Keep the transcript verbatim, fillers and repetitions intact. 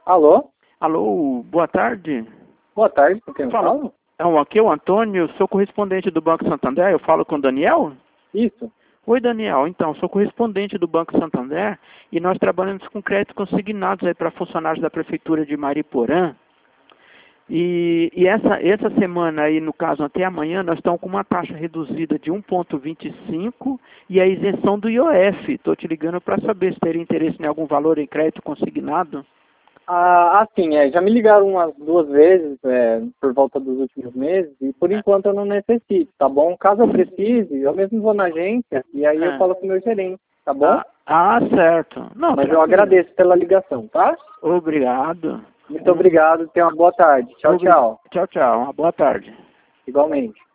Alô? Alô, boa tarde. Boa tarde, com quem eu Fala. falo? É o aqui, o Antônio, sou correspondente do Banco Santander, eu falo com o Daniel? Isso. Oi, Daniel, então, sou correspondente do Banco Santander e nós trabalhamos com créditos consignados aí para funcionários da Prefeitura de Mariporã. E, e essa, essa semana aí, no caso até amanhã, nós estamos com uma taxa reduzida de um vírgula vinte e cinco e a isenção do I O F. Estou te ligando para saber se teria interesse em algum valor em crédito consignado. Ah, assim, é, já me ligaram umas duas vezes é, por volta dos últimos meses e por enquanto eu não necessito, tá bom? Caso eu precise, eu mesmo vou na agência e aí eu É. falo com o meu gerente, tá bom? Ah, ah, certo. Não, Mas eu tranquilo. agradeço pela ligação, tá? Obrigado. Muito obrigado, tenha uma boa tarde. Tchau, Obri- tchau. Tchau, tchau. Uma boa tarde. Igualmente.